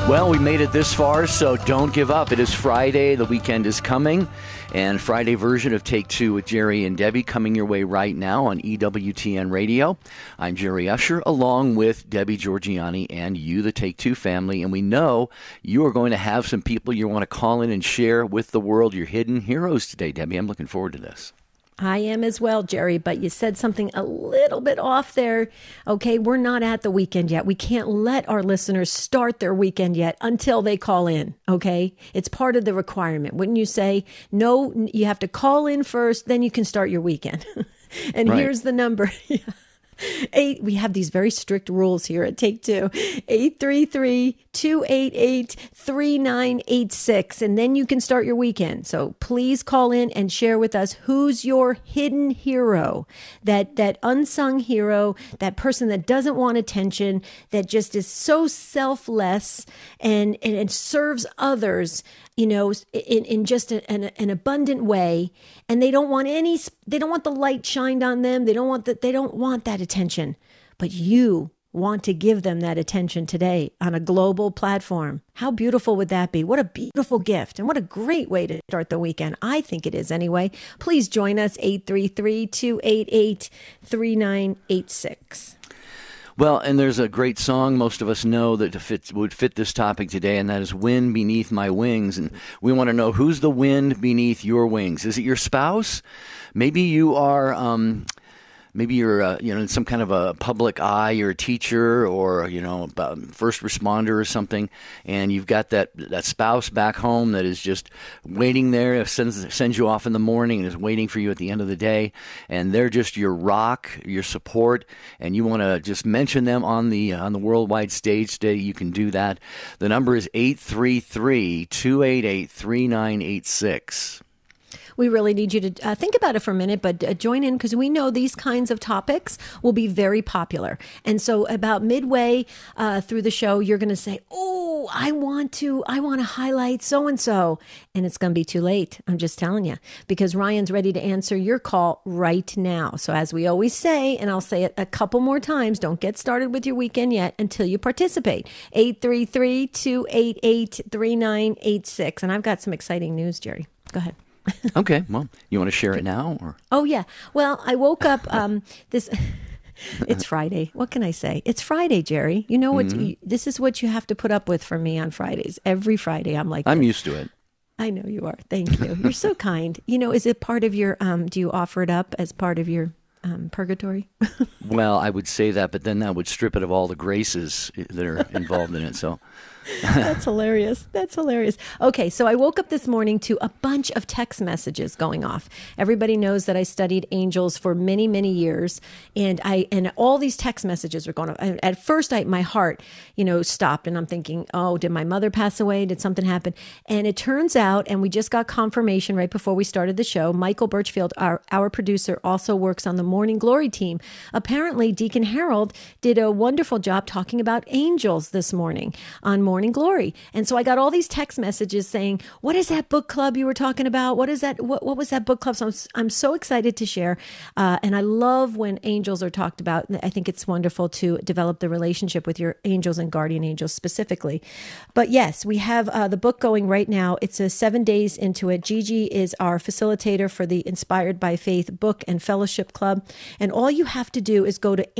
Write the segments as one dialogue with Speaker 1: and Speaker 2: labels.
Speaker 1: Well, we made it this far, so don't give up. It is Friday. The weekend is coming. And Friday version of Take Two with Jerry and Debbie coming your way right now on EWTN Radio. I'm Jerry Usher, along with Debbie Georgiani and you, the Take Two family. And we know you are going to have some people you want to call in and share with the world your hidden heroes today, Debbie. I'm looking forward to this.
Speaker 2: I am as well, Jerry, but you said something a little bit off there. Okay, we're not at the weekend yet. We can't let our listeners start their weekend yet until they call in, okay? It's part of the requirement. Wouldn't you say, no, you have to call in first, then you can start your weekend. And
Speaker 1: Right.
Speaker 2: Here's the number. We have these very strict rules here at Take Two. 833-288-3986. And then you can start your weekend. So please call in and share with us who's your hidden hero, that unsung hero, that person that doesn't want attention, that just is so selfless and serves others, you know, in just an abundant way. And they don't want the light shined on them. They don't want that attention, but you want to give them that attention today on a global platform. How beautiful would that be? What a beautiful gift, and what a great way to start the weekend. I think it is anyway. Please join us, 833-288-3986.
Speaker 1: Well, and there's a great song most of us know that would fit this topic today, and that is Wind Beneath My Wings. And we want to know, who's the wind beneath your wings? Is it your spouse? Maybe you are... Maybe you're, in some kind of a public eye. You're a teacher, or first responder or something, and you've got that spouse back home that is just waiting there, sends you off in the morning, and is waiting for you at the end of the day, and they're just your rock, your support, and you want to just mention them on the worldwide stage today. You can do that. The number is 833-288-3986.
Speaker 2: We really need you to think about it for a minute, but join in, because we know these kinds of topics will be very popular. And so about midway through the show, you're going to say, oh, I want to highlight so-and-so. And it's going to be too late. I'm just telling you, because Ryan's ready to answer your call right now. So as we always say, and I'll say it a couple more times, don't get started with your weekend yet until you participate. 833-288-3986. And I've got some exciting news, Jerry. Go ahead.
Speaker 1: Okay, well, you want to share it now? Or?
Speaker 2: Oh, yeah. Well, I woke up it's Friday. What can I say? It's Friday, Jerry. You know what? This is what you have to put up with from me on Fridays. Every Friday, I'm like,
Speaker 1: I'm used to it.
Speaker 2: I know you are. Thank you. You're so kind. Is it part of your, do you offer it up as part of your purgatory?
Speaker 1: Well, I would say that, but then that would strip it of all the graces that are involved in it. So
Speaker 2: That's hilarious. That's hilarious. Okay, so I woke up this morning to a bunch of text messages going off. Everybody knows that I studied angels for many, many years, and all these text messages were going off. At first, my heart, stopped, and I'm thinking, oh, did my mother pass away? Did something happen? And it turns out, and we just got confirmation right before we started the show, Michael Birchfield, our producer, also works on the Morning Glory team. Apparently, Deacon Harold did a wonderful job talking about angels this morning on Morning Glory. And so I got all these text messages saying, what is that book club you were talking about? What is that? What was that book club? So I'm so excited to share. And I love when angels are talked about. I think it's wonderful to develop the relationship with your angels and guardian angels specifically. But yes, we have the book going right now. It's 7 days into it. Gigi is our facilitator for the Inspired by Faith Book and Fellowship Club. And all you have to do is go to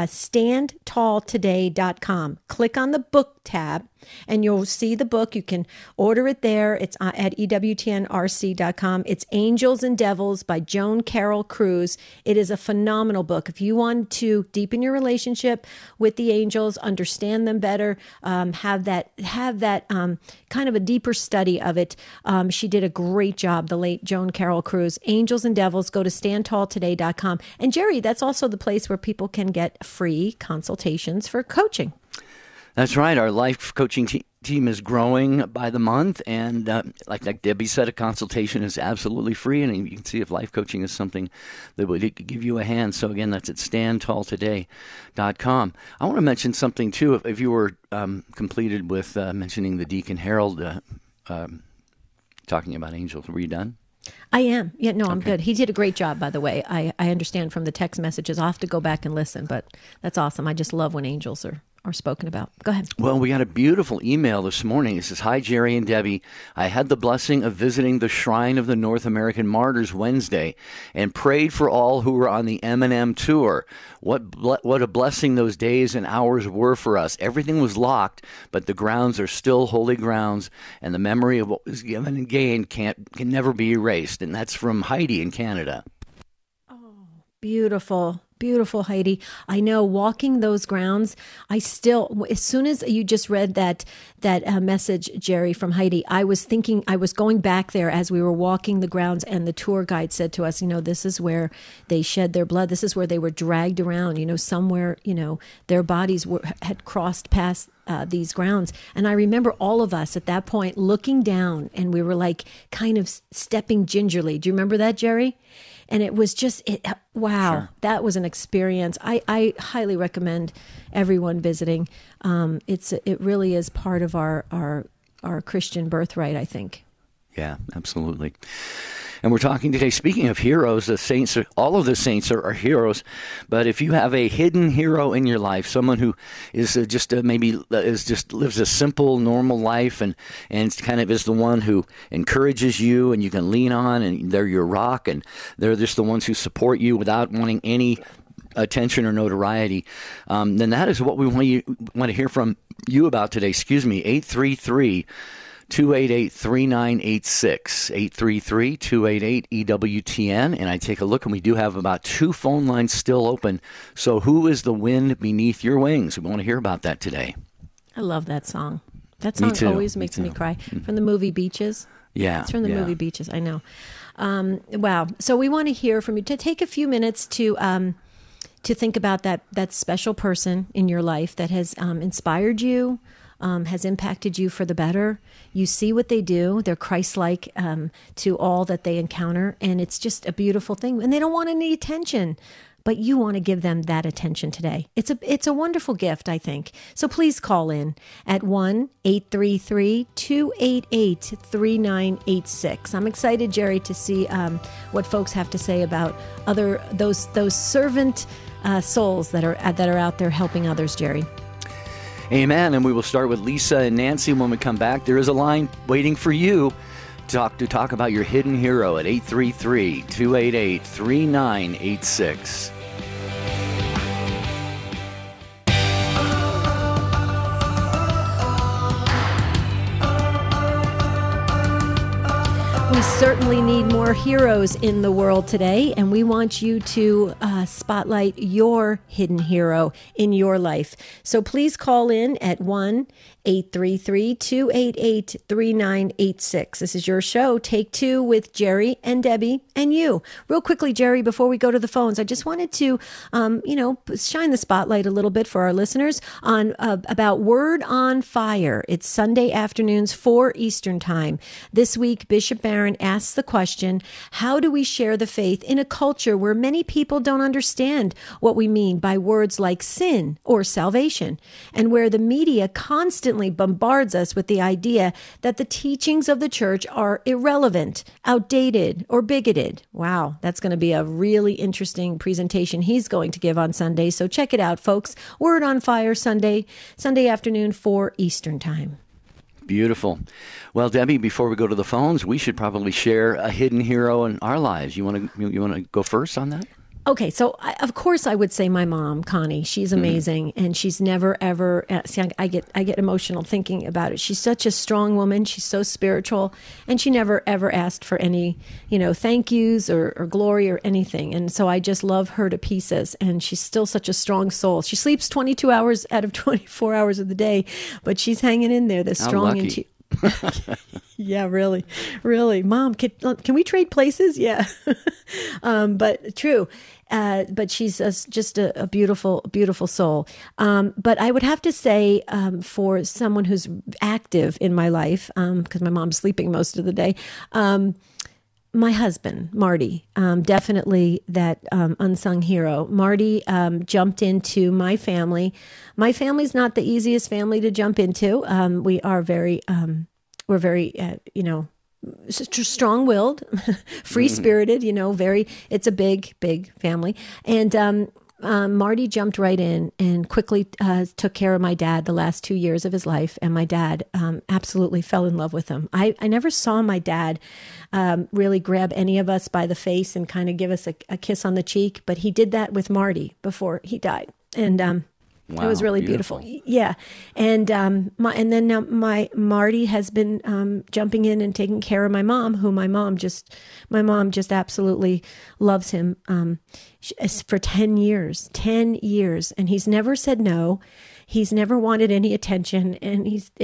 Speaker 2: standtalltoday.com. Click on the book tab, and you'll see the book. You can order it there. It's at EWTNRC.com. It's Angels and Devils by Joan Carol Cruz. It is a phenomenal book. If you want to deepen your relationship with the angels, understand them better, have that kind of a deeper study of it, she did a great job, the late Joan Carol Cruz. Angels and Devils, go to standtalltoday.com. And Jerry, that's also the place where people can get free consultations for coaching.
Speaker 1: That's right. Our life coaching team is growing by the month. And like Debbie said, a consultation is absolutely free. And you can see if life coaching is something that would give you a hand. So again, that's at standtalltoday.com. I want to mention something, too. If you were completed with mentioning the Deacon Harold talking about angels, were you done?
Speaker 2: I am. Yeah, no, I'm good. He did a great job, by the way. I understand from the text messages. I'll have to go back and listen, but that's awesome. I just love when angels are or spoken about. Go ahead.
Speaker 1: Well, we got a beautiful email this morning. It says, "Hi, Jerry and Debbie. I had the blessing of visiting the Shrine of the North American Martyrs Wednesday and prayed for all who were on the M&M tour. What a blessing those days and hours were for us. Everything was locked, but the grounds are still holy grounds, and the memory of what was given and gained can never be erased." And that's from Heidi in Canada.
Speaker 2: Beautiful, beautiful, Heidi. I know walking those grounds, I still, as soon as you just read that message, Jerry, from Heidi, I was going back there as we were walking the grounds, and the tour guide said to us, this is where they shed their blood. This is where they were dragged around, somewhere, their bodies had crossed past these grounds. And I remember all of us at that point looking down, and we were like kind of stepping gingerly. Do you remember that, Jerry? And it was just, wow, sure. That was an experience. I highly recommend everyone visiting. It really is part of our Christian birthright, I think.
Speaker 1: Yeah, absolutely. And we're talking today, speaking of heroes, the saints, all of the saints are heroes. But if you have a hidden hero in your life, someone who is lives a simple, normal life and kind of is the one who encourages you and you can lean on, and they're your rock, and they're just the ones who support you without wanting any attention or notoriety, then that is what we want to hear from you about today. 833-288-3986, 833-288-EWTN. And I take a look, and we do have about 2 phone lines still open. So who is the wind beneath your wings? We want to hear about that today.
Speaker 2: I love that song. That song always makes me cry. From the movie Beaches.
Speaker 1: Yeah.
Speaker 2: It's from the movie Beaches, I know. Wow. So we want to hear from you. To take a few minutes to think about that special person in your life that has inspired you, has impacted you for the better. You see what they do. They're Christ-like to all that they encounter, and it's just a beautiful thing. And they don't want any attention, but you want to give them that attention today. It's a wonderful gift, I think. So please call in at 1-833-288-3986. I'm excited, Jerry, to see what folks have to say about those servant souls that are out there helping others, Jerry.
Speaker 1: Amen. And we will start with Lisa and Nancy when we come back. There is a line waiting for you to talk about your hidden hero at 833-288-3986.
Speaker 2: We certainly need more heroes in the world today, and we want you to spotlight your hidden hero in your life. So please call in at 1-833-288-3986. This is your show, Take Two, with Jerry and Debbie and you. Real quickly, Jerry, before we go to the phones, I just wanted to, shine the spotlight a little bit for our listeners on about Word on Fire. It's Sunday afternoons, 4 Eastern Time. This week, Bishop Barron asks the question, how do we share the faith in a culture where many people don't understand what we mean by words like sin or salvation, and where the media constantly bombards us with the idea that the teachings of the church are irrelevant, outdated, or bigoted? Wow, that's going to be a really interesting presentation he's going to give on Sunday. So check it out, folks. Word on Fire, Sunday afternoon, 4 Eastern Time.
Speaker 1: Beautiful. Well, Debbie, before we go to the phones, we should probably share a hidden hero in our lives. You want to go first on that?
Speaker 2: Okay, so of course I would say my mom, Connie. She's amazing, and she's never ever. I get emotional thinking about it. She's such a strong woman. She's so spiritual, and she never ever asked for any, thank yous or glory or anything. And so I just love her to pieces. And she's still such a strong soul. She sleeps 22 hours out of 24 hours of the day, but she's hanging in there. This strong and she. Yeah, really. Mom, can we trade places? Yeah. But true. But she's just a beautiful, beautiful soul. But I would have to say, for someone who's active in my life, because my mom's sleeping most of the day, my husband, Marty, definitely that unsung hero. Marty jumped into my family. My family's not the easiest family to jump into. We are we're very, strong-willed, free-spirited, it's a big, big family. And Marty jumped right in and quickly took care of my dad the last 2 years of his life. And my dad absolutely fell in love with him. I never saw my dad really grab any of us by the face and kind of give us a kiss on the cheek. But he did that with Marty before he died. And
Speaker 1: Wow,
Speaker 2: it was really beautiful. Yeah. And then now my Marty has been jumping in and taking care of my mom, who my mom just absolutely loves him for 10 years, and he's never said no. He's never wanted any attention, and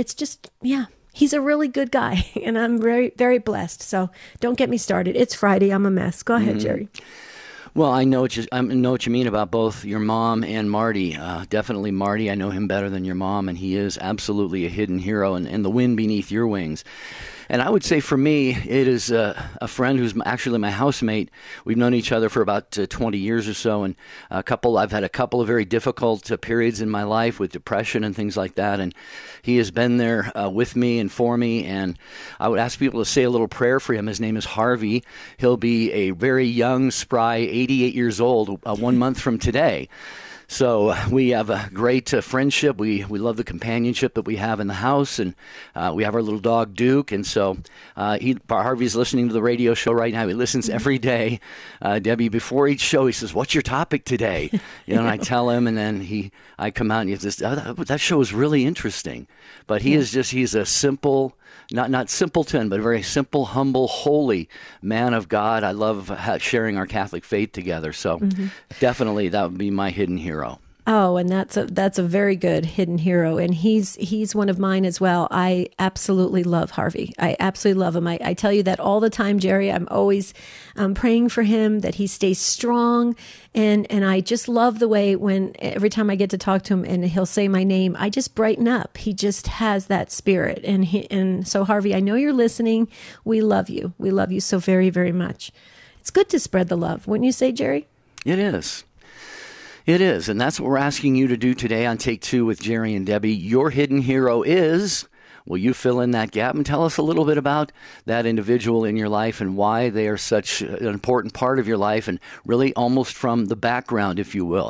Speaker 2: he's a really good guy, and I'm very, very blessed. So don't get me started. It's Friday. I'm a mess. Go ahead, Jerry.
Speaker 1: Well, I know what you mean about both your mom and Marty. Definitely Marty. I know him better than your mom, and he is absolutely a hidden hero and the wind beneath your wings. And I would say for me, it is a friend who's actually my housemate. We've known each other for about 20 years or so, and I've had a couple of very difficult periods in my life with depression and things like that, and he has been there with me and for me, and I would ask people to say a little prayer for him. His name is Harvey. He'll be a very young, spry, 88 years old 1 month from today. So we have a great friendship. We love the companionship that we have in the house, and we have our little dog Duke. And so Harvey's listening to the radio show right now. He listens every day. Debbie, before each show, he says, "What's your topic today?" And I tell him, and then I come out and he says, "That show is really interesting." But he's a simple, not simpleton, but a very simple, humble, holy man of God. I love sharing our Catholic faith together. So definitely that would be my hidden hero.
Speaker 2: Oh, and that's a very good hidden hero, and he's one of mine as well. I absolutely love Harvey. I absolutely love him. I tell you that all the time, Jerry. I'm always praying for him that he stays strong, and I just love the way every time I get to talk to him and he'll say my name, I just brighten up. He just has that spirit, and so Harvey, I know you're listening. We love you. We love you so very, very much. It's good to spread the love, wouldn't you say, Jerry?
Speaker 1: It is. It is, and that's what we're asking you to do today on Take Two with Jerry and Debbie. Your hidden hero is, will you fill in that gap and tell us a little bit about that individual in your life and why they are such an important part of your life, and really almost from the background, if you will.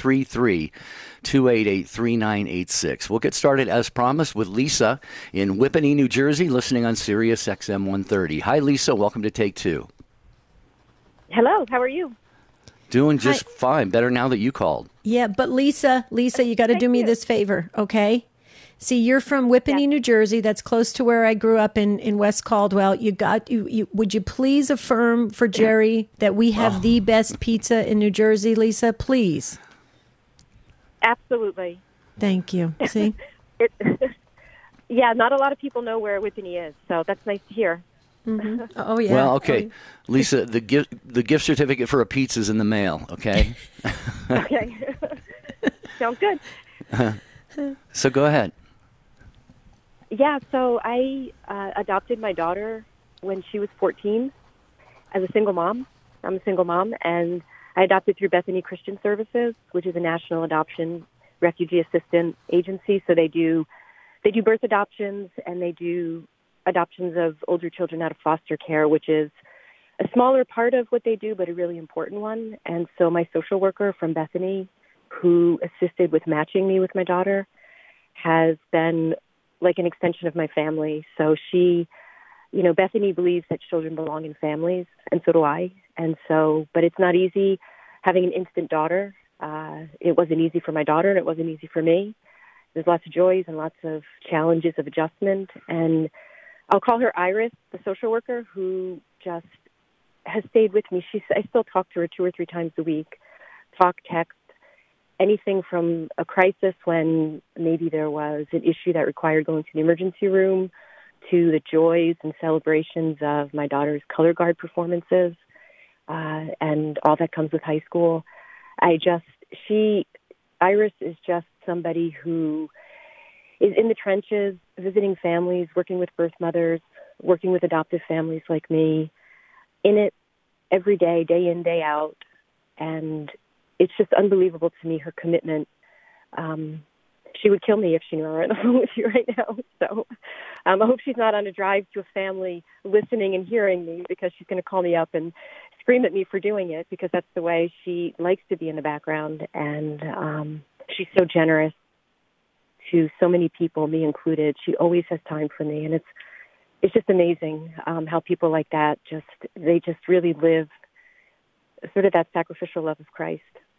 Speaker 1: 833-288-3986. We'll get started as promised with Lisa in Whippany, New Jersey, listening on Sirius XM 130. Hi, Lisa. Welcome to Take Two.
Speaker 3: Hello. How are you?
Speaker 1: Doing just fine. Better now that you called.
Speaker 2: Yeah, but Lisa, you got to do me this favor, okay? See, you're from Whippany, New Jersey. That's close to where I grew up in West Caldwell. Would you please affirm for Jerry that we have the best pizza in New Jersey, Lisa? Please.
Speaker 3: Absolutely.
Speaker 2: Thank you. See?
Speaker 3: Yeah, not a lot of people know where Whippany is, so that's nice to hear.
Speaker 2: Mm-hmm. Oh, yeah.
Speaker 1: Well, okay. Lisa, the gift certificate for a pizza is in the mail, okay?
Speaker 3: Okay. Sounds good.
Speaker 1: So go ahead.
Speaker 3: Yeah, so I adopted my daughter when she was 14 as a single mom. I'm a single mom, and I adopted through Bethany Christian Services, which is a national adoption refugee assistance agency. So they do birth adoptions, and they do adoptions of older children out of foster care, which is a smaller part of what they do, but a really important one. And so my social worker from Bethany, who assisted with matching me with my daughter, has been like an extension of my family. So she, Bethany believes that children belong in families, and so do I. And so, but it's not easy having an instant daughter. It wasn't easy for my daughter, and it wasn't easy for me. There's lots of joys and lots of challenges of adjustment. And I'll call her Iris, the social worker, who just has stayed with me. I still talk to her 2 or 3 times a week, talk, text, anything from a crisis when maybe there was an issue that required going to the emergency room, to the joys and celebrations of my daughter's color guard performances, and all that comes with high school. Iris is just somebody who is in the trenches, visiting families, working with birth mothers, working with adoptive families like me, in it every day, day in, day out. And it's just unbelievable to me, her commitment. She would kill me if she knew I were on the phone with you right now. So I hope she's not on a drive to a family listening and hearing me, because she's going to call me up and scream at me for doing it because that's the way she likes to be in the background. And she's so generous to so many people, me included. She always has time for me, and it's just amazing how people like that they just really live sort of that sacrificial love of Christ.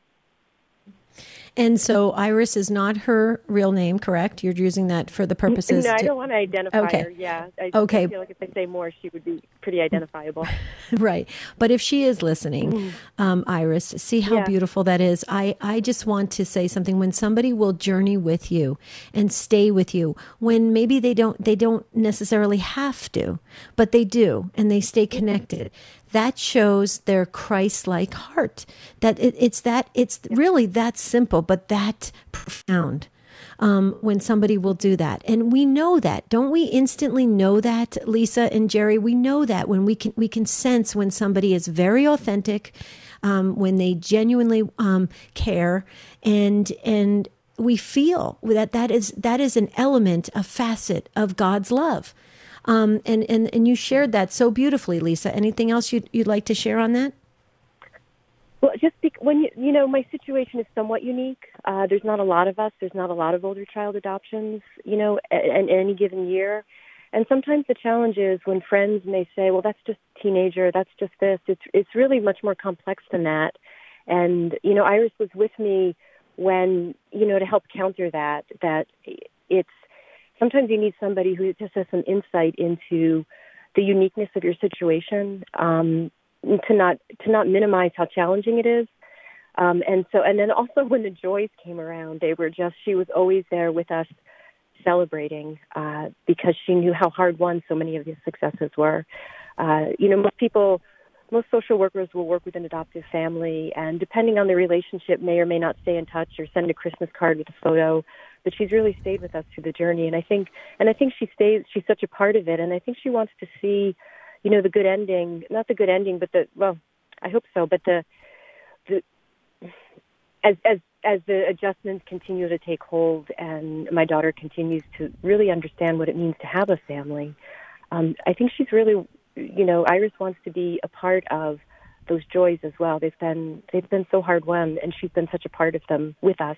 Speaker 2: And so Iris is not her real name, correct? You're using that for the purposes.
Speaker 3: No, I don't want to identify her. Yeah. I feel like if I say more, she would be pretty identifiable.
Speaker 2: Right. But if she is listening, Iris, see how beautiful that is. I just want to say something. When somebody will journey with you and stay with you, when maybe they don't necessarily have to, but they do, and they stay connected. That shows their Christ-like heart. That it's really that simple, but that profound. When somebody will do that, and we know that, don't we? Instantly know that, Lisa and Jerry. We know that when we can sense when somebody is very authentic, when they genuinely care, and we feel that is an element, a facet of God's love. And you shared that so beautifully, Lisa. Anything else you'd like to share on that?
Speaker 3: Well, just when my situation is somewhat unique. There's not a lot of us. There's not a lot of older child adoptions, in any given year. And sometimes the challenge is when friends may say, "Well, that's just a teenager. That's just this." It's really much more complex than that. And Iris was with me when to help counter that. That it's sometimes you need somebody who just has some insight into the uniqueness of your situation, to not minimize how challenging it is. And then also when the joys came around, she was always there with us celebrating, because she knew how hard won so many of these successes were. Most social workers will work with an adoptive family, and depending on the relationship, may or may not stay in touch or send a Christmas card with a photo. But she's really stayed with us through the journey, and I think she's such a part of it, and I think she wants to see, the good ending, not the good ending, but I hope so, but as the adjustments continue to take hold, and my daughter continues to really understand what it means to have a family, I think she's really. Iris wants to be a part of those joys as well. They've been so hard won, and she's been such a part of them with us.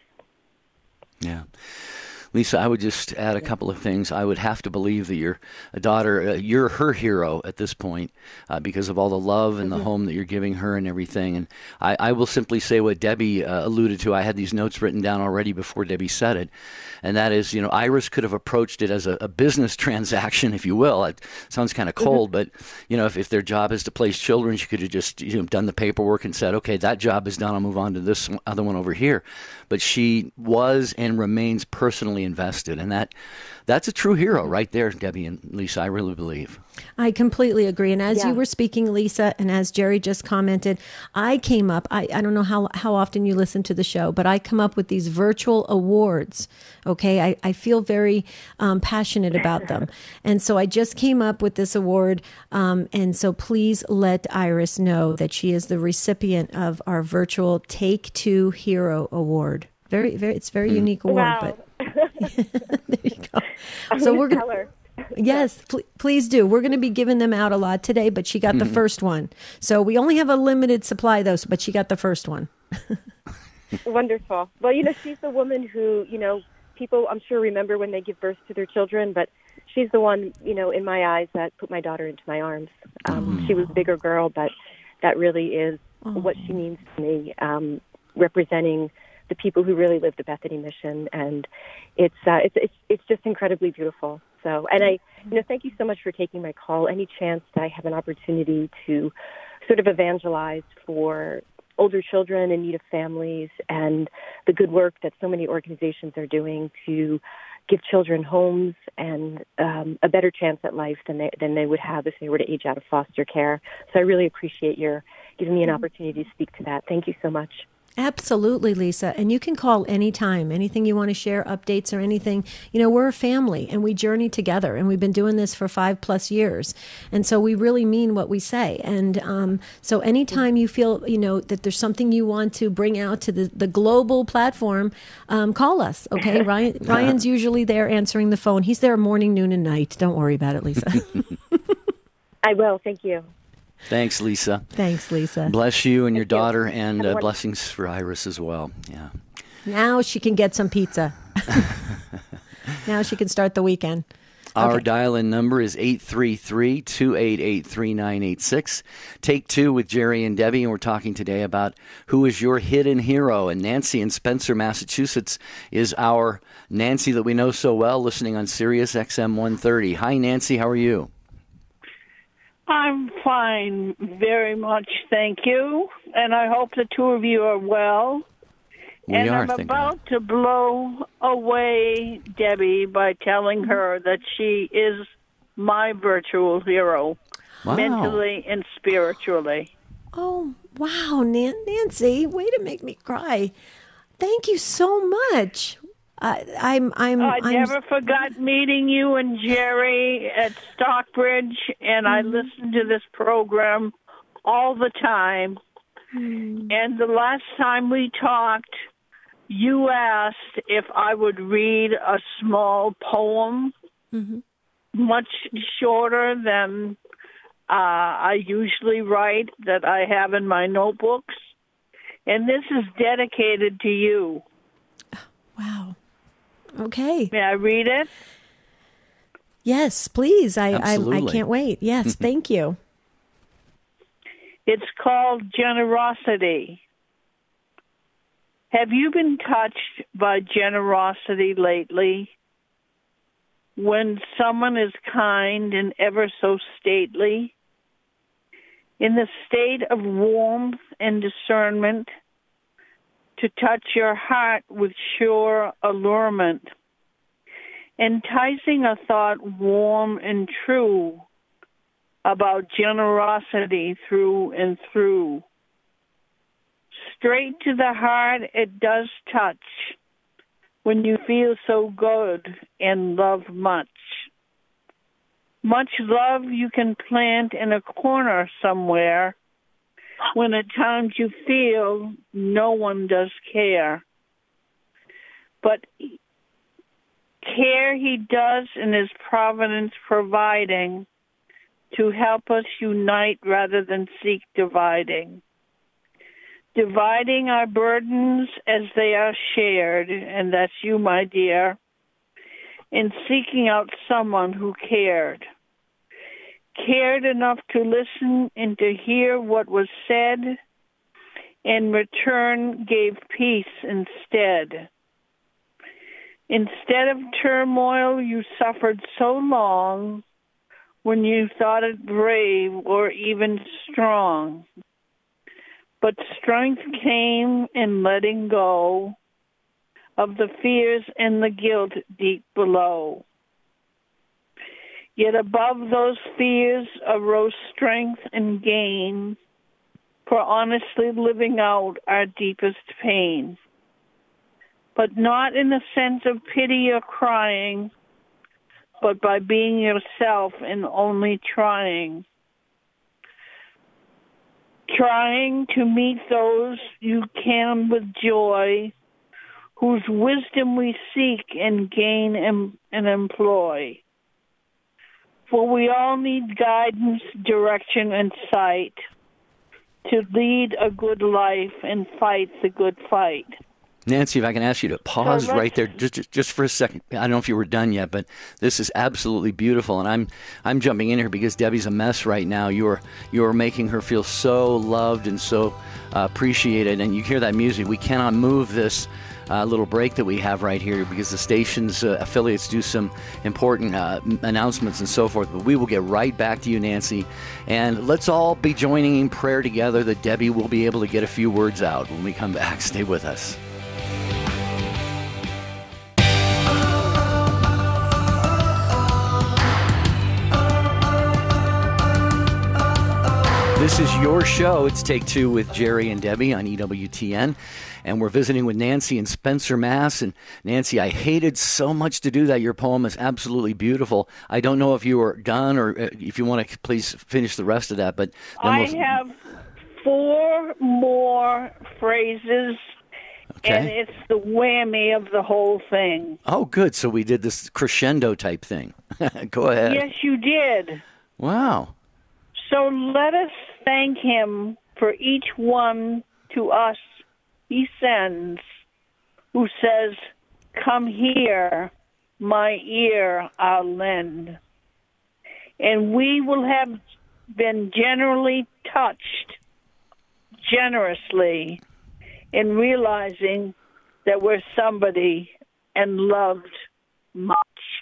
Speaker 1: Yeah. Lisa, I would just add a couple of things. I would have to believe that your daughter, you're her hero at this point, because of all the love and the home that you're giving her and everything. And I will simply say what Debbie alluded to. I had these notes written down already before Debbie said it. And that is, Iris could have approached it as a business transaction, if you will. It sounds kind of cold, but, if their job is to place children, she could have just done the paperwork and said, okay, that job is done. I'll move on to this other one over here. But she was and remains personally invested, and that's a true hero right there, Debbie and Lisa. I really believe.
Speaker 2: I completely agree. And as you were speaking, Lisa, and as Jerry just commented, I came up, I don't know how often you listen to the show, but I come up with these virtual awards. Okay. I feel very passionate about them. And so I just came up with this award. And so please let Iris know that she is the recipient of our virtual Take Two Hero Award. It's a very unique award.
Speaker 3: Wow.
Speaker 2: But there you go. So we're going to. Yes, please do. We're going to be giving them out a lot today, but she got the first one. So we only have a limited supply, though, but she got the first one.
Speaker 3: Wonderful. Well, she's the woman who, people I'm sure remember when they give birth to their children, but she's the one, in my eyes that put my daughter into my arms. She was a bigger girl, but that really is what she means to me, representing the people who really live the Bethany mission, and it's just incredibly beautiful. So, and I, thank you so much for taking my call. Any chance that I have an opportunity to sort of evangelize for older children in need of families and the good work that so many organizations are doing to give children homes and a better chance at life than they would have if they were to age out of foster care. So I really appreciate your giving me an opportunity to speak to that. Thank you so much.
Speaker 2: Absolutely, Lisa. And you can call anytime, anything you want to share, updates or anything. We're a family and we journey together, and we've been doing this for 5+ years. And so we really mean what we say. And so anytime you feel, that there's something you want to bring out to the global platform, call us. Okay. Ryan's usually there answering the phone. He's there morning, noon, and night. Don't worry about it, Lisa.
Speaker 3: I will. Thank you.
Speaker 1: Thanks, Lisa.
Speaker 2: Thanks, Lisa.
Speaker 1: Bless you and your
Speaker 3: Thank you.
Speaker 1: daughter, and
Speaker 3: Have a
Speaker 1: blessings for Iris as well. Yeah.
Speaker 2: Now she can get some pizza. Now she can start the weekend.
Speaker 1: Our
Speaker 2: Okay.
Speaker 1: dial-in number is 833-288-3986. Take two with Jerry and Debbie, and we're talking today about who is your hidden hero. And Nancy in Spencer, Massachusetts is our Nancy that we know so well, listening on Sirius XM 130. Hi, Nancy. How are you?
Speaker 4: I'm fine, very much, thank you. And I hope the two of you are well.
Speaker 1: We are,
Speaker 4: I'm
Speaker 1: thank God.
Speaker 4: about to blow away Debbie by telling her that she is my virtual hero,
Speaker 1: Wow.
Speaker 4: mentally and spiritually.
Speaker 2: Oh, wow, Nancy, way to make me cry. Thank you so much. I'm
Speaker 4: never forgot meeting you and Jerry at Stockbridge, and I listened to this program all the time. And the last time we talked, you asked if I would read a small poem, much shorter than I usually write, that I have in my notebooks. And this is dedicated to you.
Speaker 2: Wow. Okay.
Speaker 4: May I read it?
Speaker 2: Yes, please. I
Speaker 1: Absolutely.
Speaker 2: can't wait. Yes, thank you.
Speaker 4: It's called Generosity. Have you been touched by generosity lately? When someone is kind and ever so stately, in the state of warmth and discernment, to touch your heart with sure allurement, enticing a thought warm and true about generosity through and through. Straight to the heart it does touch when you feel so good and love much. Much love you can plant in a corner somewhere when at times you feel no one does care. But care he does in his providence providing to help us unite rather than seek dividing. Dividing our burdens as they are shared, and that's you, my dear, and seeking out someone who cared enough to listen and to hear what was said, in return gave peace instead. Instead of turmoil you suffered so long when you thought it brave or even strong. But strength came in letting go of the fears and the guilt deep below. Yet above those fears arose strength and gain for honestly living out our deepest pain. But not in a sense of pity or crying, but by being yourself and only trying. Trying to meet those you can with joy, whose wisdom we seek and gain and employ. For we all need guidance, direction, and sight to lead a good life and fight the good fight.
Speaker 1: Nancy, if I can ask you to pause
Speaker 4: So
Speaker 1: right there just for a second. I don't know if you were done yet, but this is absolutely beautiful, and I'm jumping in here because Debbie's a mess right now. You're making her feel so loved and so appreciated, and you hear that music. We cannot move this little break that we have right here because the station's affiliates do some important announcements and so forth. But we will get right back to you, Nancy, and let's all be joining in prayer together that Debbie will be able to get a few words out when we come back. Stay with us. This is your show. It's Take Two with Jerry and Debbie on EWTN. And we're visiting with Nancy in Spencer, Mass. And Nancy, I hated so much to do that. Your poem is absolutely beautiful. I don't know if you were done or if you want to please finish the rest of that. But then
Speaker 4: I have 4 more phrases,
Speaker 1: Okay.
Speaker 4: and it's the whammy of the whole thing.
Speaker 1: Oh, good. So we did this crescendo type thing. Go ahead.
Speaker 4: Yes, you did.
Speaker 1: Wow.
Speaker 4: So let us thank him for each one to us he sends, who says, "Come here, my ear I'll lend." And we will have been generally touched generously in realizing that we're somebody and loved much.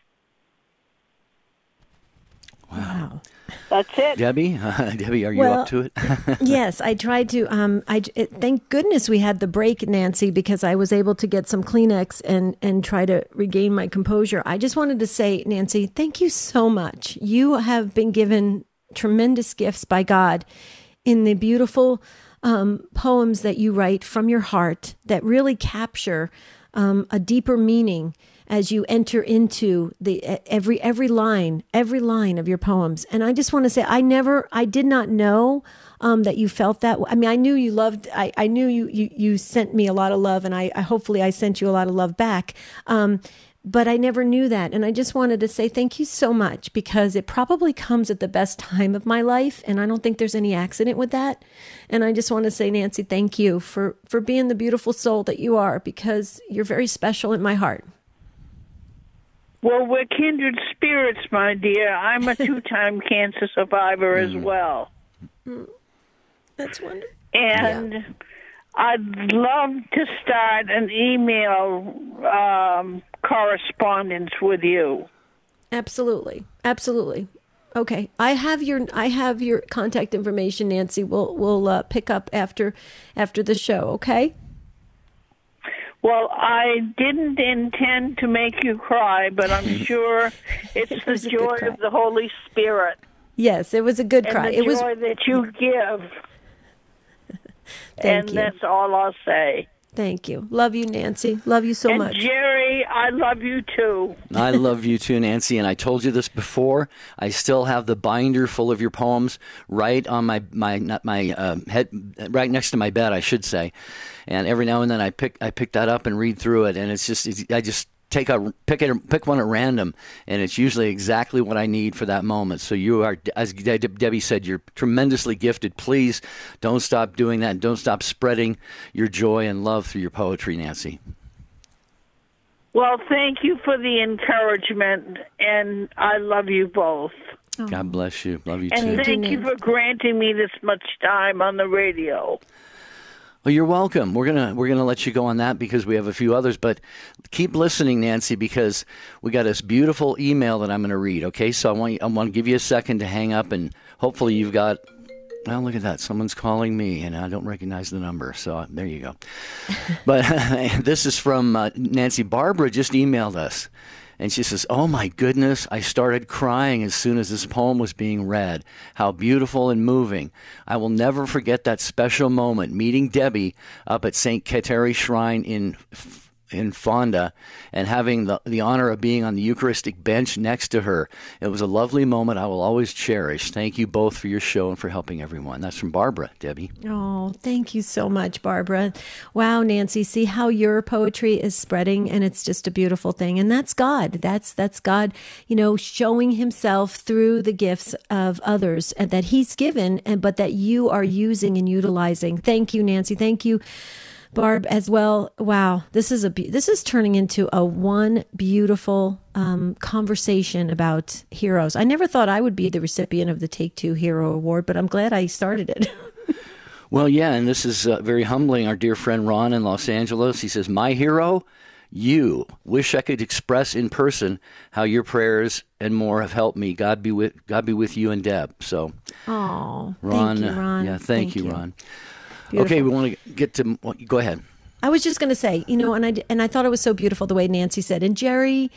Speaker 2: Wow.
Speaker 4: That's it.
Speaker 1: Debbie, are you
Speaker 2: Well,
Speaker 1: up to it?
Speaker 2: Yes, I tried to. Thank goodness we had the break, Nancy, because I was able to get some Kleenex and try to regain my composure. I just wanted to say, Nancy, thank you so much. You have been given tremendous gifts by God in the beautiful poems that you write from your heart that really capture a deeper meaning as you enter into the every line of your poems. And I just want to say, I did not know that you felt that. I mean, I knew you loved. I knew you sent me a lot of love, and I hopefully I sent you a lot of love back. But I never knew that. And I just wanted to say thank you so much, because it probably comes at the best time of my life. And I don't think there's any accident with that. And I just want to say, Nancy, thank you for being the beautiful soul that you are, because you're very special in my heart.
Speaker 4: Well, we're kindred spirits, my dear. I'm a 2-time cancer survivor as well.
Speaker 2: That's wonderful.
Speaker 4: And I'd love to start an email correspondence with you.
Speaker 2: Absolutely. Okay, I have your contact information, Nancy. We'll pick up after the show. Okay.
Speaker 4: Well, I didn't intend to make you cry, but I'm sure it's the joy of the Holy Spirit.
Speaker 2: Yes, it was a good cry.
Speaker 4: And the joy that you give.
Speaker 2: Thank you.
Speaker 4: That's all I'll say.
Speaker 2: Thank you. Love you, Nancy. Love you so much.
Speaker 4: And Jerry, I love you too.
Speaker 1: I love you too, Nancy. And I told you this before. I still have the binder full of your poems right on my head, right next to my bed, I should say. And every now and then I pick that up and read through it, and I just pick one at random, and it's usually exactly what I need for that moment. So you are, as Debbie said, you're tremendously gifted. Please don't stop doing that. Don't stop spreading your joy and love through your poetry, Nancy.
Speaker 4: Well, thank you for the encouragement, and I love you both.
Speaker 2: Oh.
Speaker 1: God bless you. Love you
Speaker 4: and
Speaker 1: too.
Speaker 4: Thank you for granting me this much time on the radio.
Speaker 1: Well, you're welcome. We're gonna let you go on that because we have a few others, but keep listening, Nancy, because we got this beautiful email that I'm going to read. Okay, so I want to give you a second to hang up, and hopefully you've got. Well, look at that. Someone's calling me, and I don't recognize the number, so there you go. But this is from Nancy. Barbara just emailed us. And she says, "Oh, my goodness, I started crying as soon as this poem was being read. How beautiful and moving. I will never forget that special moment, meeting Debbie up at St. Kateri Shrine in Fonda and having the honor of being on the Eucharistic bench next to her. It was a lovely moment I will always cherish. Thank you both for your show and for helping everyone." That's from Barbara, Debbie.
Speaker 2: Oh, thank you so much, Barbara. Wow, Nancy, see how your poetry is spreading, and it's just a beautiful thing. And that's God. That's God, showing himself through the gifts of others and that he's given, but that you are using and utilizing. Thank you, Nancy. Thank you, Barb, as well. Wow, this is turning into one beautiful conversation about heroes. I never thought I would be the recipient of the Take Two Hero Award, but I'm glad I started it.
Speaker 1: Well, yeah, and this is very humbling. Our dear friend Ron in Los Angeles, he says, "My hero, you. Wish I could express in person how your prayers and more have helped me. God be with you and Deb." So,
Speaker 2: oh,
Speaker 1: Ron,
Speaker 2: thank you, Ron.
Speaker 1: Yeah, thank you, Ron.
Speaker 2: Beautiful.
Speaker 1: Okay, we want to get to. Go ahead.
Speaker 2: I was just going to say, and I thought it was so beautiful the way Nancy said, and Jerry,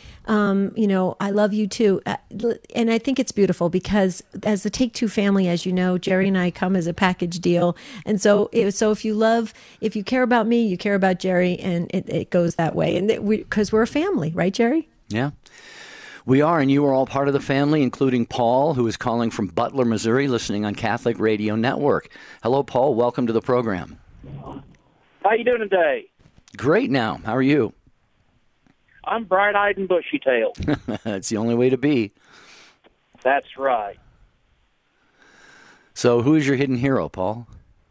Speaker 2: I love you too, and I think it's beautiful because as the Take Two family, as you know, Jerry and I come as a package deal, and so if you care about me, you care about Jerry, and it goes that way, and because we're a family, right, Jerry?
Speaker 1: Yeah. We are, and you are all part of the family, including Paul, who is calling from Butler, Missouri, listening on Catholic Radio Network. Hello, Paul. Welcome to the program.
Speaker 5: How you doing today?
Speaker 1: Great now. How are you?
Speaker 5: I'm bright-eyed and bushy-tailed.
Speaker 1: That's the only way to be.
Speaker 5: That's right.
Speaker 1: So who is your hidden hero, Paul?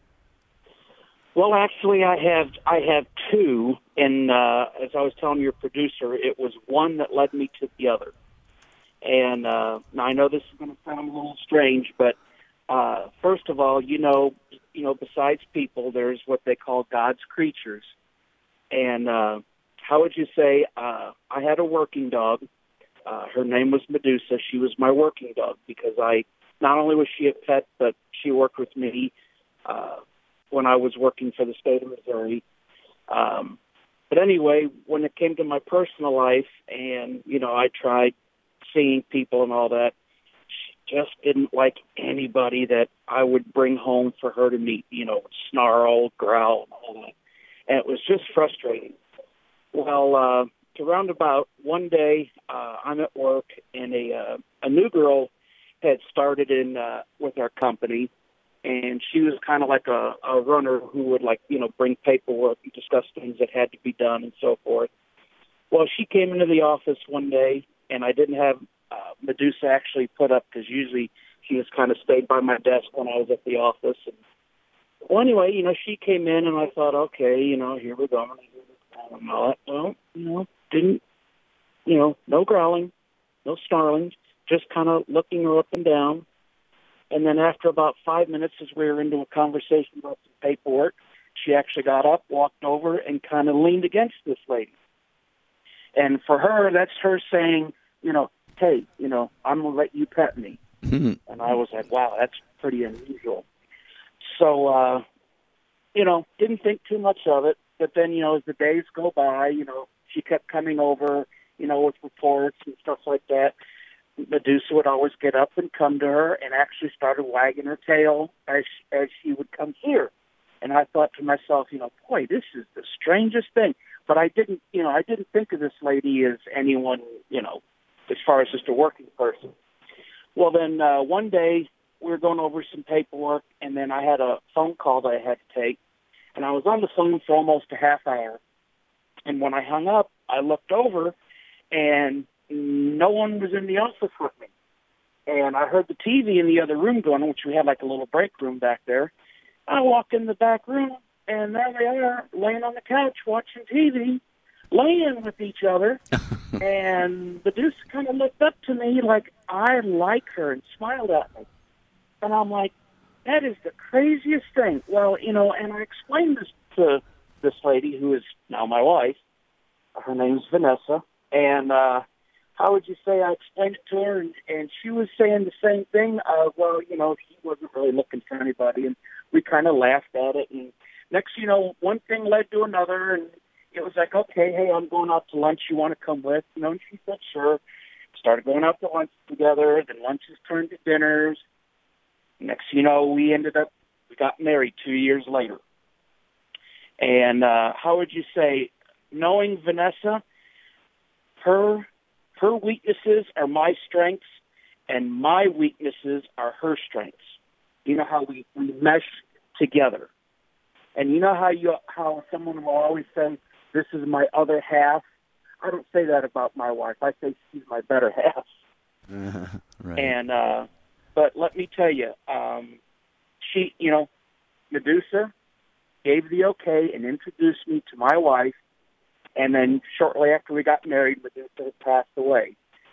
Speaker 5: Well, actually, I have two, and as I was telling your producer, it was one that led me to the other. And now I know this is going to sound a little strange, but first of all, besides people, there's what they call God's creatures. And how would you say? I had a working dog. Her name was Medusa. She was my working dog because not only was she a pet, but she worked with me when I was working for the state of Missouri. But anyway, when it came to my personal life, and I tried seeing people and all that, she just didn't like anybody that I would bring home for her to meet. Snarl, growl, and all that, and it was just frustrating. Well, to roundabout one day, I'm at work, and a new girl had started in with our company, and she was kind of like a runner who would bring paperwork and discuss things that had to be done and so forth. Well, she came into the office one day, and I didn't have Medusa actually put up because usually she just kind of stayed by my desk when I was at the office. And, well, anyway, she came in, and I thought, okay, here we go. And all that. Well, didn't, no growling, no snarling, just kind of looking her up and down. And then after about 5 minutes, as we were into a conversation about some paperwork, she actually got up, walked over, and kind of leaned against this lady. And for her, that's her saying, hey, I'm going to let you pet me. And I was like, wow, that's pretty unusual. So, didn't think too much of it. But then, as the days go by, she kept coming over, with reports and stuff like that. Medusa would always get up and come to her and actually started wagging her tail as she would come here. And I thought to myself, boy, this is the strangest thing. But I didn't think of this lady as anyone, as far as just a working person. Well, then one day we were going over some paperwork, and then I had a phone call that I had to take. And I was on the phone for almost a half hour. And when I hung up, I looked over, and no one was in the office with me. And I heard the TV in the other room going, which we had like a little break room back there. I walked in the back room, and there they are, laying on the couch watching TV, laying with each other. And Medusa kind of looked up to me like I like her and smiled at me. And I'm like, that is the craziest thing. Well, and I explained this to this lady who is now my wife. Her name's Vanessa. And how would you say I explained it to her? And she was saying the same thing. Well, she wasn't really looking for anybody. And we kind of laughed at it. And next, one thing led to another. And it was like, okay, hey, I'm going out to lunch. You want to come with? And she said, sure. Started going out to lunch together. Then lunches turned to dinners. Next, we got married 2 years later. And how would you say, knowing Vanessa, her weaknesses are my strengths, and my weaknesses are her strengths. You know how we mesh together. And you know how someone will always say, this is my other half? I don't say that about my wife. I say she's my better half.
Speaker 1: Right.
Speaker 5: And but let me tell you, she, Medusa gave the okay and introduced me to my wife. And then shortly after we got married, Medusa passed away.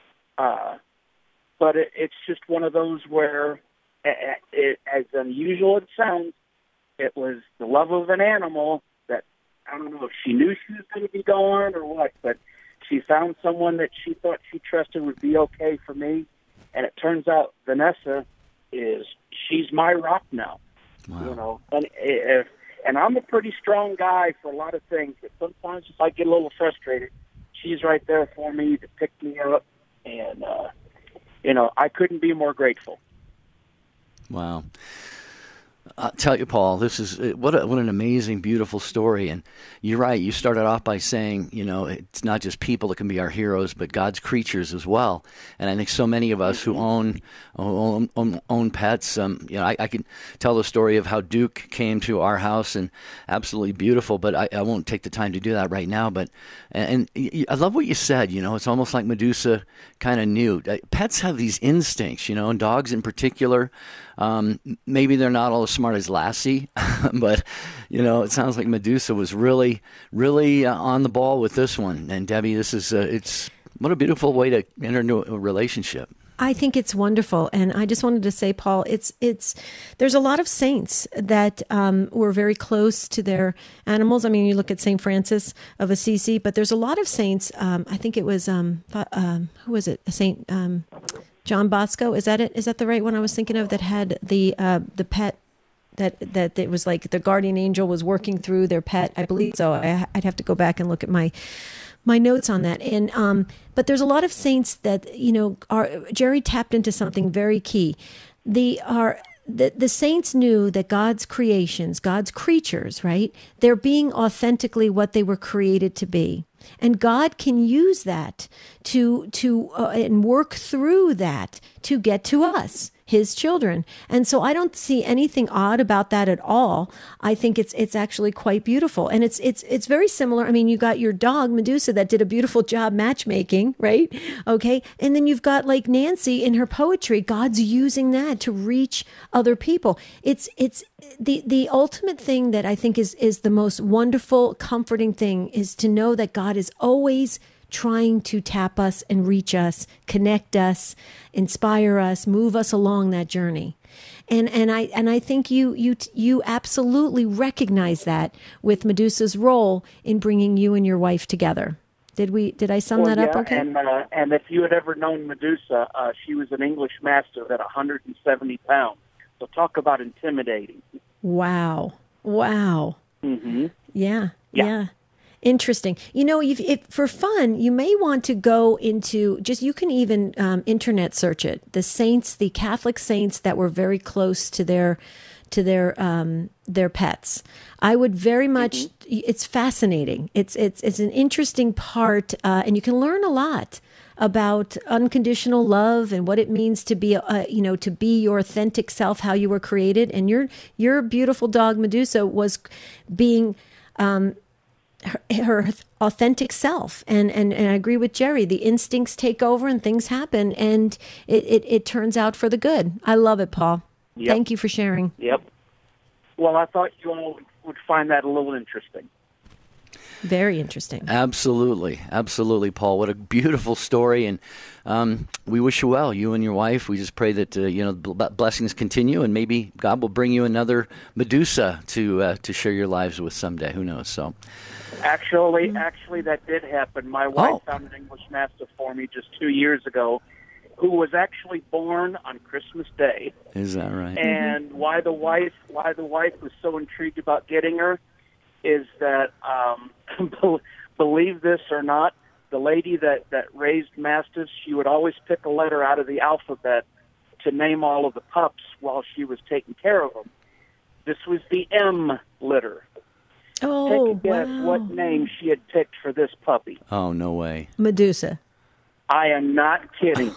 Speaker 5: But it's just one of those where, as unusual as it sounds, it was the love of an animal that, I don't know if she knew she was going to be gone or what, but she found someone that she thought she trusted would be okay for me. And it turns out Vanessa she's my rock now.
Speaker 1: Wow.
Speaker 5: And I'm a pretty strong guy for a lot of things, but sometimes if I get a little frustrated, she's right there for me to pick me up. And, I couldn't be more grateful.
Speaker 1: Wow. I'll tell you, Paul, this is what an amazing, beautiful story. And you're right. You started off by saying, it's not just people that can be our heroes, but God's creatures as well. And I think so many of us who own pets, I can tell the story of how Duke came to our house, and absolutely beautiful. But I won't take the time to do that right now. But and I love what you said. It's almost like Medusa kind of knew. Pets have these instincts, and dogs in particular. Maybe they're not all as smart as Lassie, but, it sounds like Medusa was really, really on the ball with this one. And Debbie, this is, what a beautiful way to enter into a relationship.
Speaker 2: I think it's wonderful, and I just wanted to say, Paul, there's a lot of saints that were very close to their animals. I mean, you look at Saint Francis of Assisi, but there's a lot of saints. I think it was who was it? Saint John Bosco. Is that it? Is that the right one I was thinking of? That had the pet. That it was like the guardian angel was working through their pet. I believe so. I'd have to go back and look at my notes on that. And but there's a lot of saints that Jerry tapped into something very key. The saints knew that God's creations, God's creatures, right? They're being authentically what they were created to be. And God can use that to and work through that to get to us, his children. And so I don't see anything odd about that at all. I think it's actually quite beautiful. And it's very similar. I mean, you got your dog, Medusa, that did a beautiful job matchmaking, right? Okay. And then you've got like Nancy in her poetry. God's using that to reach other people. It's the ultimate thing that I think is the most wonderful, comforting thing is to know that God is always trying to tap us and reach us, connect us, inspire us, move us along that journey. And I think you absolutely recognize that with Medusa's role in bringing you and your wife together. Did I sum that up okay?
Speaker 5: And if you had ever known Medusa, she was an English mastiff at 170 pounds. So talk about intimidating.
Speaker 2: Wow.
Speaker 5: Mm-hmm.
Speaker 2: Yeah. Interesting. If for fun, you may want to go into you can even internet search it. The saints, the Catholic saints that were very close to their pets. I would very much. It's fascinating. It's an interesting part, and you can learn a lot about unconditional love and what it means to be to be your authentic self, how you were created, and your beautiful dog Medusa was being her authentic self. And I agree with Jerry. The instincts take over and things happen, and it turns out for the good. I love it, Paul. Yep. Thank you for sharing.
Speaker 5: Yep. Well, I thought you all would find that a little interesting.
Speaker 2: Very interesting.
Speaker 1: Absolutely, Paul. What a beautiful story, and we wish you well, you and your wife. We just pray that blessings continue, and maybe God will bring you another Medusa to share your lives with someday. Who knows? So,
Speaker 5: actually, that did happen. My wife found an English Mastiff for me just 2 years ago, who was actually born on Christmas Day.
Speaker 1: Is that right?
Speaker 5: And why the wife was so intrigued about getting her is that, believe this or not, the lady that raised Mastiffs, she would always pick a letter out of the alphabet to name all of the pups while she was taking care of them. This was the M litter.
Speaker 2: Oh,
Speaker 5: Take a guess what name she had picked for this puppy.
Speaker 1: Oh, no way.
Speaker 2: Medusa.
Speaker 5: I am not kidding.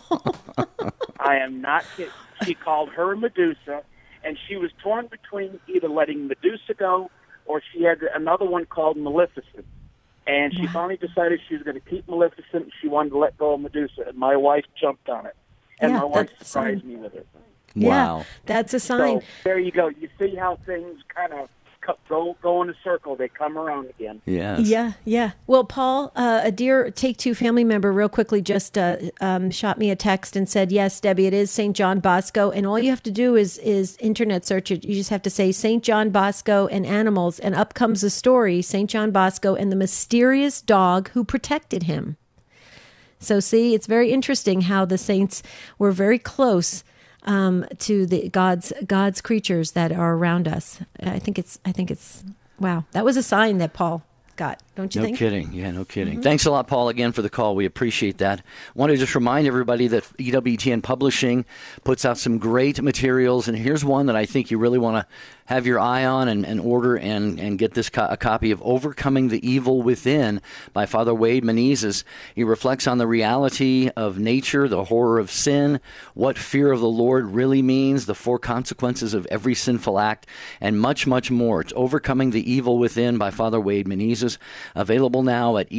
Speaker 5: I am not kidding. She called her Medusa, and she was torn between either letting Medusa go or she had another one called Maleficent. And she finally decided she was going to keep Maleficent, and she wanted to let go of Medusa. And my wife jumped on it. And my wife surprised me with it.
Speaker 1: Wow.
Speaker 2: Yeah, that's a sign.
Speaker 5: So there you go. You see how things kind of go in a circle. They come around again.
Speaker 1: Yes.
Speaker 2: Yeah. Well, Paul, a dear Take Two family member real quickly just shot me a text and said, yes, Debbie, it is St. John Bosco. And all you have to do is internet search it. You just have to say St. John Bosco and animals. And up comes the story, St. John Bosco and the mysterious dog who protected him. So see, it's very interesting how the saints were very close to the God's creatures that are around us. I think it's wow. That was a sign that Paul got, don't you think?
Speaker 1: No kidding. Yeah, no kidding. Mm-hmm. Thanks a lot, Paul, again for the call. We appreciate that. I want to just remind everybody that EWTN Publishing puts out some great materials, and here's one that I think you really want to have your eye on and order and get this a copy of Overcoming the Evil Within by Father Wade Menezes. He reflects on the reality of nature, the horror of sin, what fear of the Lord really means, the 4 consequences of every sinful act, and much, much more. It's Overcoming the Evil Within by Father Wade Menezes, available now at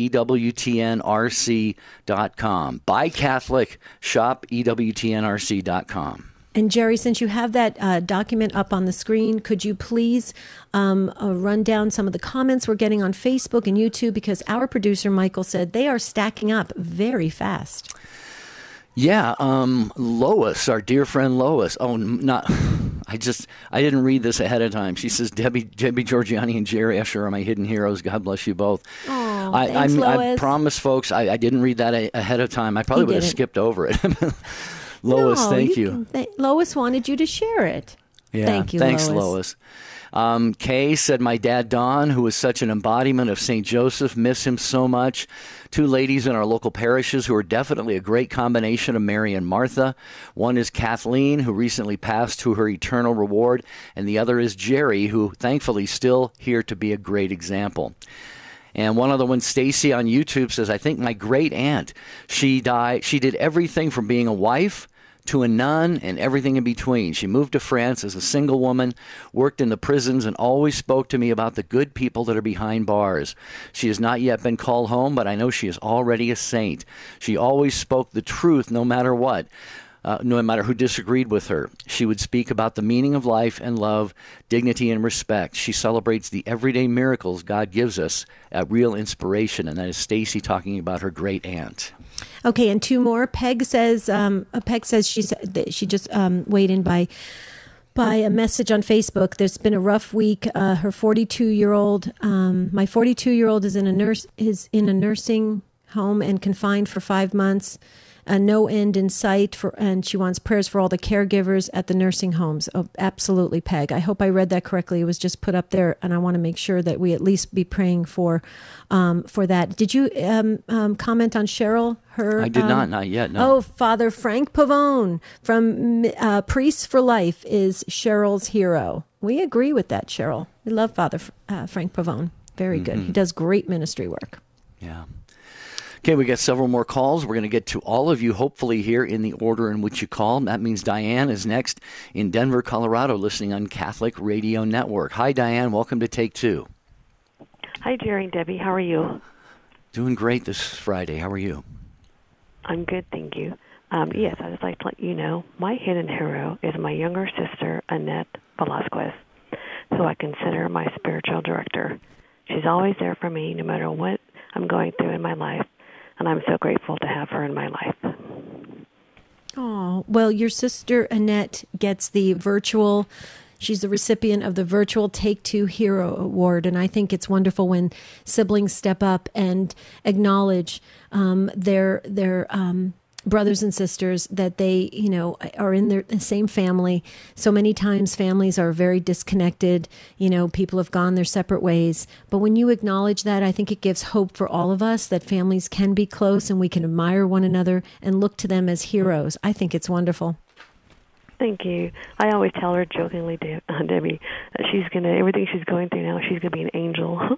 Speaker 1: EWTNRC.com. Buy Catholic, shop EWTNRC.com.
Speaker 2: And Jerry, since you have that document up on the screen, could you please run down some of the comments we're getting on Facebook and YouTube? Because our producer, Michael, said they are stacking up very fast.
Speaker 1: Yeah, Lois, our dear friend Lois. Oh, not. I didn't read this ahead of time. She says, Debbie Georgianni and Jerry Usher are my hidden heroes. God bless you both.
Speaker 2: Oh,
Speaker 1: I
Speaker 2: Lois.
Speaker 1: promise, folks, I didn't read that ahead of time. I probably would have skipped over it. Lois, thank you.
Speaker 2: Lois wanted you to share it.
Speaker 1: Yeah,
Speaker 2: thank you,
Speaker 1: thanks,
Speaker 2: Lois.
Speaker 1: Kay said, my dad, Don, who was such an embodiment of St. Joseph, miss him so much. Two ladies in our local parishes who are definitely a great combination of Mary and Martha. One is Kathleen, who recently passed to her eternal reward, and the other is Jerry, who thankfully still here to be a great example. And one other one, Stacy on YouTube, says, I think my great aunt, she did everything from being a wife to a nun and everything in between. She moved to France as a single woman, worked in the prisons, and always spoke to me about the good people that are behind bars. She has not yet been called home, but I know she is already a saint. She always spoke the truth no matter what. No matter who disagreed with her. She would speak about the meaning of life and love, dignity and respect. She celebrates the everyday miracles God gives us at real inspiration. And that is Stacy talking about her great aunt.
Speaker 2: Okay, and two more. Peg says she just weighed in by a message on Facebook. There's been a rough week. Her 42-year-old, my 42-year-old is in a nursing home and confined for 5 months. No end in sight, and she wants prayers for all the caregivers at the nursing homes. Oh, absolutely, Peg. I hope I read that correctly. It was just put up there, and I want to make sure that we at least be praying for that. Did you comment on Cheryl?
Speaker 1: I did not yet. No.
Speaker 2: Oh, Father Frank Pavone from Priests for Life is Cheryl's hero. We agree with that, Cheryl. We love Father Frank Pavone. Very good. He does great ministry work.
Speaker 1: Yeah. Okay, we got several more calls. We're going to get to all of you, hopefully, here in the order in which you called. That means Diane is next in Denver, Colorado, listening on Catholic Radio Network. Hi, Diane. Welcome to Take Two.
Speaker 6: Hi, Jerry and Debbie. How are you?
Speaker 1: Doing great this Friday. How are you?
Speaker 6: I'm good, thank you. Yes, I'd just like to let you know my hidden hero is my younger sister, Annette Velasquez, who I consider my spiritual director. She's always there for me no matter what I'm going through in my life. And I'm so grateful to have her in my life.
Speaker 2: Oh, well, your sister Annette gets she's the recipient of the virtual Take Two Hero Award. And I think it's wonderful when siblings step up and acknowledge their brothers and sisters, that they, are in the same family. So many times families are very disconnected. People have gone their separate ways. But when you acknowledge that, I think it gives hope for all of us that families can be close and we can admire one another and look to them as heroes. I think it's wonderful.
Speaker 6: Thank you. I always tell her jokingly, Debbie, that everything she's going through now, she's going to be an angel.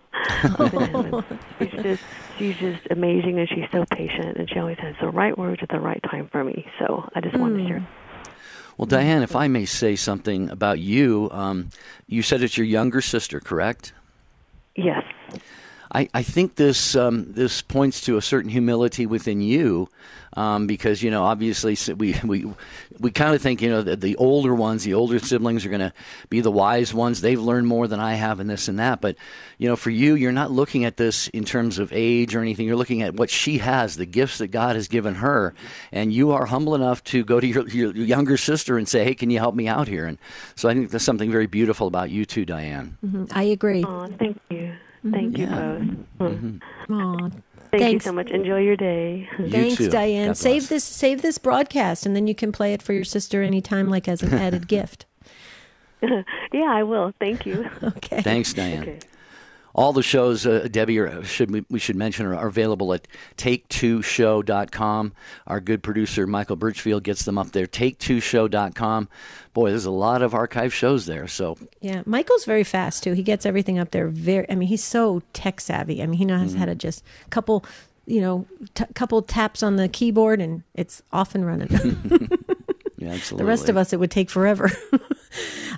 Speaker 6: She's just amazing, and she's so patient, and she always has the right words at the right time for me. So I just wanted to share.
Speaker 1: Well, Diane, if I may say something about you, you said it's your younger sister, correct?
Speaker 6: Yes.
Speaker 1: I think this points to a certain humility within you, because obviously we kind of think the older ones, the older siblings are going to be the wise ones. They've learned more than I have, and this and that. But for you, you're not looking at this in terms of age or anything. You're looking at what she has, the gifts that God has given her, and you are humble enough to go to your younger sister and say, "Hey, can you help me out here?" And so I think there's something very beautiful about you too, Diane.
Speaker 2: Mm-hmm. I agree.
Speaker 6: Oh, thank you. Thank you both.
Speaker 2: Aw,
Speaker 6: Thank you so much. Enjoy your day.
Speaker 2: Thanks,
Speaker 1: too.
Speaker 2: Diane. Save this broadcast, and then you can play it for your sister anytime, like as an added gift.
Speaker 6: Yeah, I will. Thank you.
Speaker 2: Okay.
Speaker 1: Thanks, Diane.
Speaker 6: Okay.
Speaker 1: All the shows, Debbie, we should mention, are available at take2show.com. Our good producer, Michael Birchfield, gets them up there, take2show.com. Boy, there's a lot of archive shows there. So
Speaker 2: yeah, Michael's very fast, too. He gets everything up there. He's so tech savvy. He knows how to just couple taps on the keyboard, and it's off and running.
Speaker 1: Yeah, absolutely.
Speaker 2: The rest of us, it would take forever.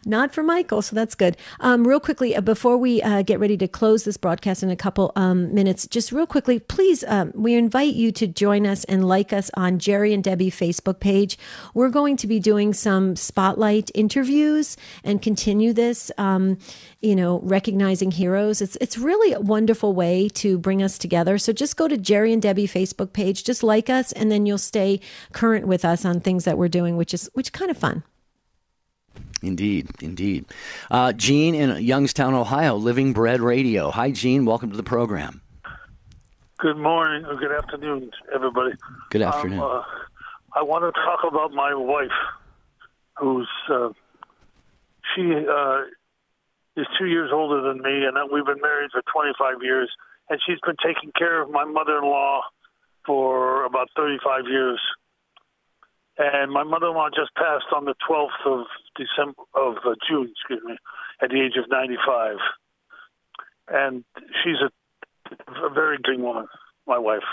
Speaker 2: Not for Michael, so that's good. Real quickly, before we get ready to close this broadcast in a couple minutes, just real quickly, please, we invite you to join us and like us on Jerry and Debbie Facebook page. We're going to be doing some spotlight interviews and continue this, recognizing heroes. It's really a wonderful way to bring us together. So just go to Jerry and Debbie Facebook page, just like us, and then you'll stay current with us on things that we're doing, which is kind of fun.
Speaker 1: Indeed. Gene in Youngstown, Ohio, Living Bread Radio. Hi, Gene. Welcome to the program.
Speaker 7: Good morning or good afternoon, everybody.
Speaker 1: Good afternoon.
Speaker 7: I want to talk about my wife, who's she is 2 years older than me, and we've been married for 25 years, and she's been taking care of my mother-in-law for about 35 years. And my mother-in-law just passed on the 12th of June, at the age of 95. And she's a very good woman, my wife.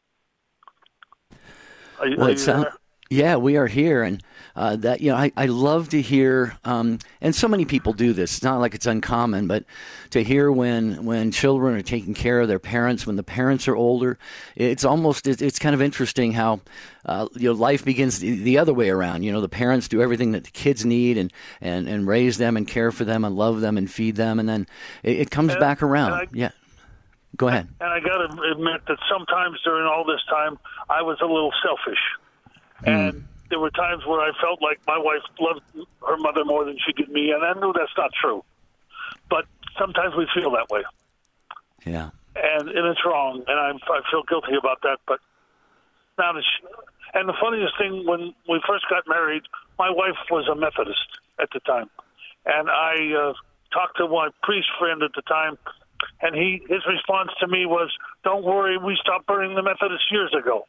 Speaker 7: Are you there?
Speaker 1: Yeah, we are here, and I love to hear, and so many people do this. It's not like it's uncommon, but to hear when children are taking care of their parents, when the parents are older, it's kind of interesting how life begins the other way around. The parents do everything that the kids need and raise them and care for them and love them and feed them, and then it comes back around. Yeah. Go ahead.
Speaker 7: And I got to admit that sometimes during all this time, I was a little selfish. And there were times where I felt like my wife loved her mother more than she did me, and I knew that's not true. But sometimes we feel that way.
Speaker 1: Yeah.
Speaker 7: And it's wrong, and I feel guilty about that. But now, and the funniest thing, when we first got married, my wife was a Methodist at the time. And I talked to my priest friend at the time, and his response to me was, "Don't worry, we stopped burning the Methodists years ago."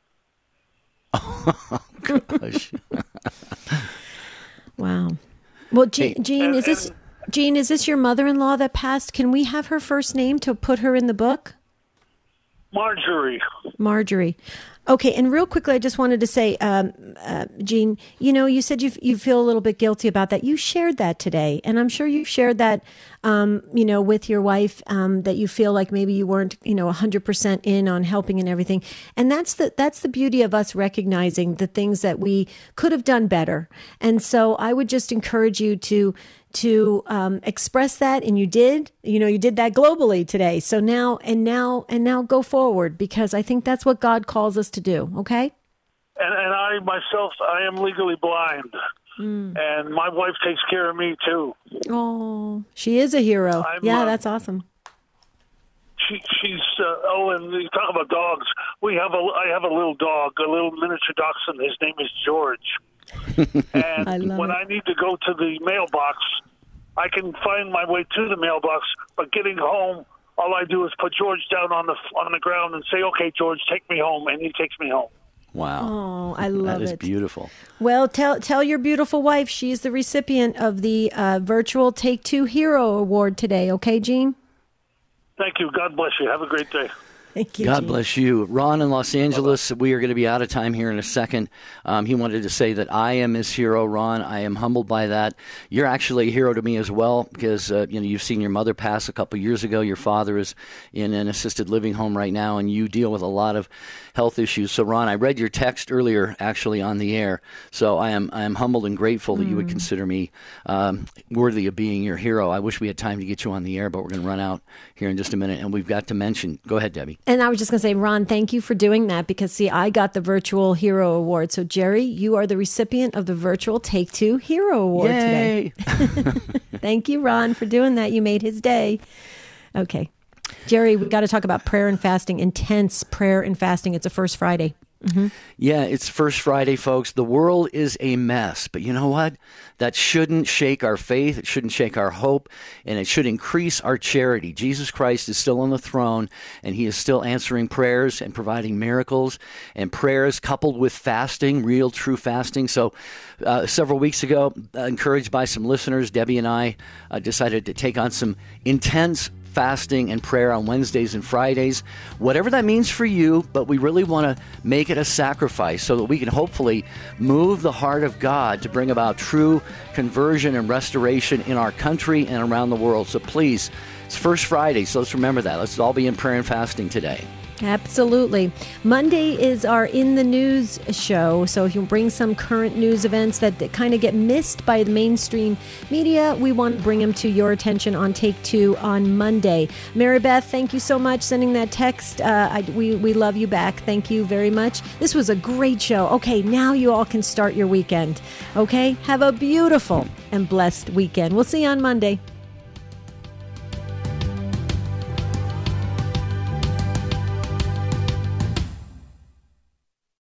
Speaker 1: Oh, gosh.
Speaker 2: Wow. Well, Gene, is this your mother-in-law that passed? Can we have her first name to put her in the book? Marjorie. Okay, and real quickly, I just wanted to say, Gene, you said you feel a little bit guilty about that. You shared that today, and I'm sure you've shared that, with your wife, that you feel like maybe you weren't, 100% in on helping and everything. And that's the beauty of us recognizing the things that we could have done better. And so I would just encourage you to express that, and you did that globally today. So now go forward, because I think that's what God calls us to do. Okay.
Speaker 7: And I myself, I am legally blind, and my wife takes care of me too.
Speaker 2: Oh, she is a hero. That's awesome.
Speaker 7: She's and you talk about dogs. I have a little dog, a little miniature dachshund. His name is George. And when I need to go to the mailbox, I can find my way to the mailbox. But getting home, all I do is put George down on the ground and say, "Okay, George, take me home," and he takes me home.
Speaker 1: Wow.
Speaker 2: Oh, I love it.
Speaker 1: That is beautiful.
Speaker 2: Well, tell your beautiful wife she's the recipient of the virtual Take Two Hero Award today. Okay, Gene?
Speaker 7: Thank you. God bless you. Have a great day.
Speaker 2: Thank you,
Speaker 1: God
Speaker 2: Gene.
Speaker 1: bless you. Ron in Los Angeles, we are going to be out of time here in a second. He wanted to say that I am his hero, Ron. I am humbled by that. You're actually a hero to me as well, because you've seen your mother pass a couple years ago. Your father is in an assisted living home right now, and you deal with a lot of health issues. So, Ron, I read your text earlier, actually, on the air. So I am humbled and grateful that you would consider me worthy of being your hero. I wish we had time to get you on the air, but we're going to run out here in just a minute, and we've got to mention. Go ahead, Debbie.
Speaker 2: And I was just going to say, Ron, thank you for doing that, because, see, I got the Virtual Hero Award. So, Jerry, you are the recipient of the Virtual Take Two Hero Award
Speaker 1: Yay!
Speaker 2: today. Thank you, Ron, for doing that. You made his day. Okay. Jerry, we got to talk about prayer and fasting, intense prayer and fasting. It's a First Friday. Mm-hmm.
Speaker 1: Yeah, it's First Friday, folks. The world is a mess, but you know what? That shouldn't shake our faith. It shouldn't shake our hope, and it should increase our charity. Jesus Christ is still on the throne, and he is still answering prayers and providing miracles, and prayers coupled with fasting, real, true fasting. So several weeks ago, encouraged by some listeners, Debbie and I decided to take on some intense fasting and prayer on Wednesdays and Fridays. Whatever that means for you, but we really want to make it a sacrifice so that we can hopefully move the heart of God to bring about true conversion and restoration in our country and around the world. So please, it's First Friday, so let's remember that. Let's all be in prayer and fasting today.
Speaker 2: Absolutely. Monday is our In the News show. So if you bring some current news events that kind of get missed by the mainstream media, we want to bring them to your attention on Take Two on Monday. Mary Beth, thank you so much sending that text. We love you back. Thank you very much. This was a great show. Okay, now you all can start your weekend. Okay, have a beautiful and blessed weekend. We'll see you on Monday.